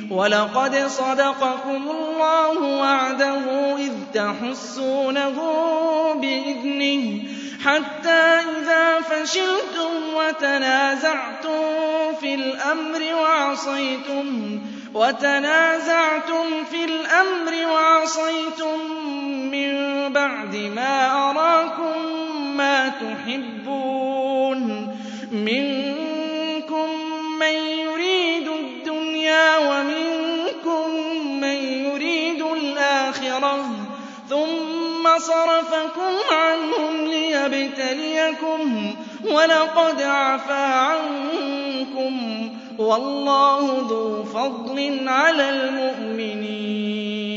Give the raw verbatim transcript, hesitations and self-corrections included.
وَلَقَدْ صَدَقَكُمُ اللَّهُ وَعْدَهُ إِذْ تَحُسُّونَهُم بِإِذْنِهِ حَتَّىٰ إِذَا فَشِلْتُمْ وَتَنَازَعْتُمْ فِي الْأَمْرِ وَعَصَيْتُم وَتَنَازَعْتُمْ فِي الْأَمْرِ وَعَصَيْتُم مِّن بَعْدِ مَا أَرَاكُم مَّا تُحِبُّونَ مِنكُم مَّن يُرِيدُ الدُّنْيَا وَمِنكُم مَّن يُرِيدُ الْآخِرَةَ ثُمَّ صَرَفَكُمْ عَنْهُمْ لِيَبْتَلِيَكُمْ ۖ وَلَقَدْ عَفَا عَنكُمْ ۗ وَاللَّهُ ذُو فَضْلٍ عَلَى الْمُؤْمِنِينَ